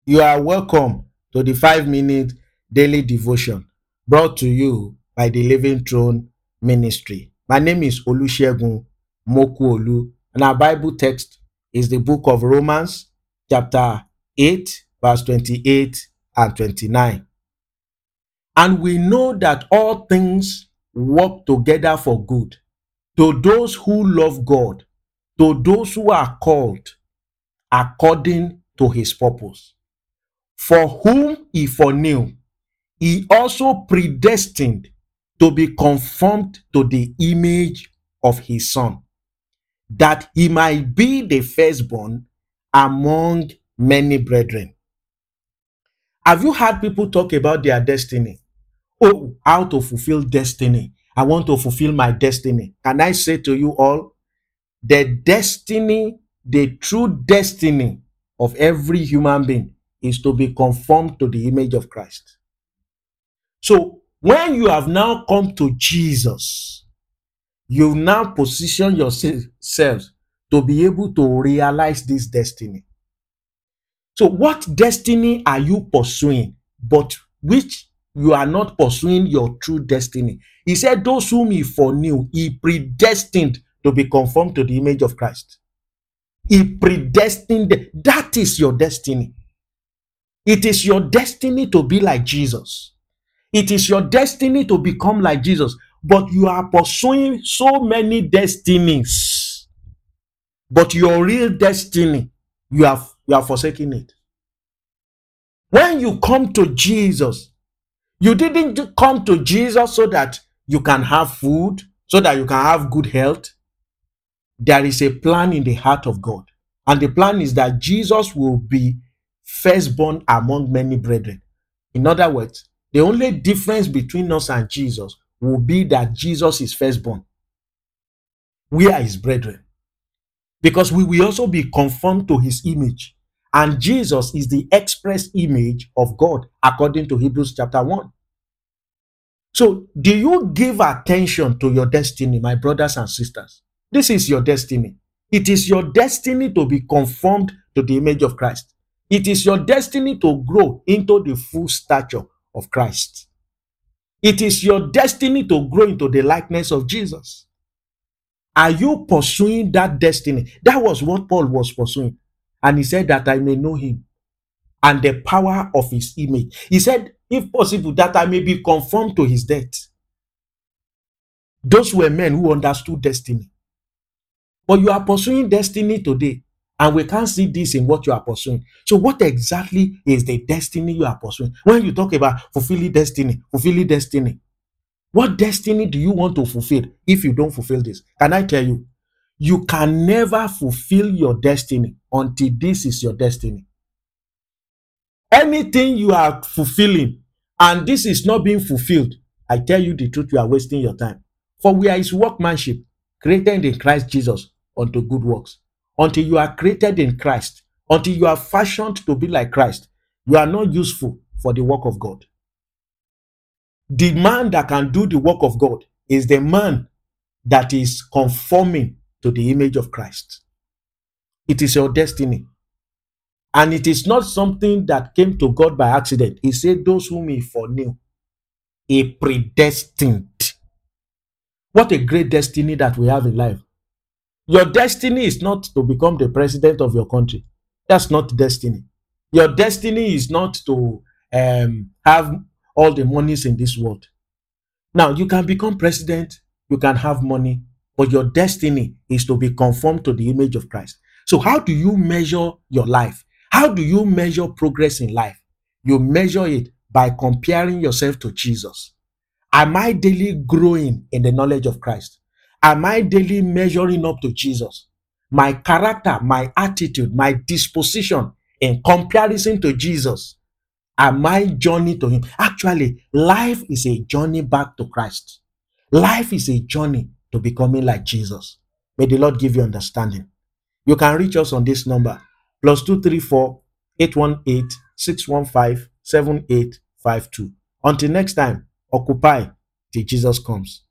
You are welcome to the 5 minute daily devotion brought to you by the Living Throne Ministry. My name is Olusegun Mokuolu, and our Bible text is the book of Romans, chapter 8, verse 28 and 29. And we know that all things work together for good to those who love God, to those who are called according to his purpose. For whom he foreknew, he also predestined to be conformed to the image of his Son, that he might be the firstborn among many brethren. Have you heard people talk about their destiny? Oh, how to fulfill destiny. I want to fulfill my destiny. Can I say to you all, the destiny, the true destiny of every human being is to be conformed to the image of Christ. So when you have now come to Jesus, you now position yourselves to be able to realize this destiny. So what destiny are you pursuing, but which you are not pursuing your true destiny? He said, those whom he foreknew, he predestined to be conformed to the image of Christ. He predestined. That is your destiny. It is your destiny to be like Jesus. It is your destiny to become like Jesus. But you are pursuing so many destinies. But your real destiny, you are forsaking it. When you come to Jesus, you didn't come to Jesus so that you can have food, so that you can have good health. There is a plan in the heart of God. And the plan is that Jesus will be firstborn among many brethren. In other words, the only difference between us and Jesus will be that Jesus is firstborn. We are his brethren. Because we will also be conformed to his image. And Jesus is the express image of God, according to Hebrews chapter 1. So, do you give attention to your destiny, my brothers and sisters? This is your destiny. It is your destiny to be conformed to the image of Christ. It is your destiny to grow into the full stature of Christ. It is your destiny to grow into the likeness of Jesus. Are you pursuing that destiny? That was what Paul was pursuing. And he said that I may know him and the power of his image. He said, if possible, that I may be conformed to his death. Those were men who understood destiny. But you are pursuing destiny today, and we can't see this in what you are pursuing. So what exactly is the destiny you are pursuing? When you talk about fulfilling destiny, what destiny do you want to fulfill if you don't fulfill this? Can I tell you? You can never fulfill your destiny until this is your destiny. Anything you are fulfilling and this is not being fulfilled, I tell you the truth, you are wasting your time. For we are his workmanship, created in Christ Jesus unto good works. Until you are created in Christ, until you are fashioned to be like Christ, you are not useful for the work of God. The man that can do the work of God is the man that is conforming to the image of Christ. It is your destiny. And it is not something that came to God by accident. He said, those whom he foreknew, he predestined. What a great destiny that we have in life. Your destiny is not to become the president of your country. That's not destiny. Your destiny is not to have all the monies in this world. Now, you can become president, you can have money, but your destiny is to be conformed to the image of Christ. So how do you measure your life? How do you measure progress in life? You measure it by comparing yourself to Jesus. Am I daily growing in the knowledge of Christ? Am I daily measuring up to Jesus? My character, my attitude, my disposition in comparison to Jesus. Am I journey to him? Actually, life is a journey back to Christ. Life is a journey to becoming like Jesus. May the Lord give you understanding. You can reach us on this number, +234 818 615 7852. Until next time, occupy till Jesus comes.